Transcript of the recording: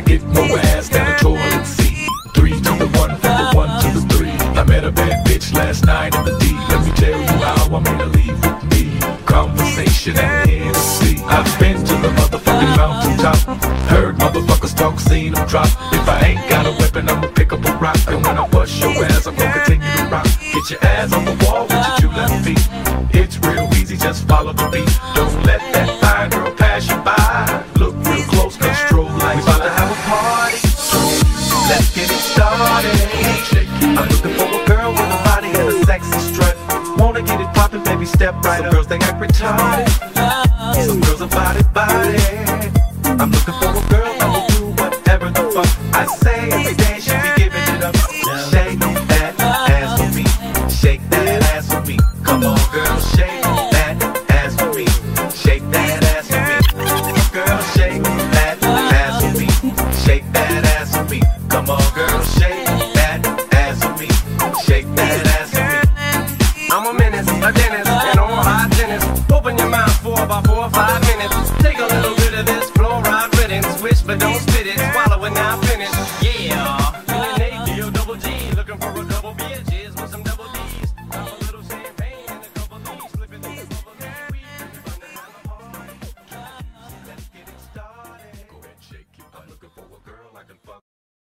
Get more ass than a toilet seat. 3 to the 1, from the 1 to the 3. I met a bad bitch last night in the D. Let me tell you how I made her leave with me. Conversation and Hennessy. I've been to the motherfucking mountaintop. Heard motherfuckers talk, seen them drop. If I ain't got a weapon, I'ma pick up a rock. And when I bust your ass, I'm gonna continue to rock. Get your ass on the wall with your 2 left feet. It's real easy, just follow the beat. Don't let that fine girl pass you by. Look real close, cause strobe lights. We about to have a party, so let's get it started. I'm looking for a girl with a body and a sexy strut. Wanna get it poppin', baby, step right up. Some girls, they act retarded. Some girls are body. I'm looking for a girl that will do whatever the fuck I say. Every day she be giving it up. Shake that ass for me. Shake that ass for me. Come on, girl, shake that ass for me. Shake that ass for me. Girl, shake that ass for me. Shake that ass for me. Come on, girl, shake that ass for me. Shake that ass for me. I'm a menace, a dentist, and all hygienist. Open your mouth.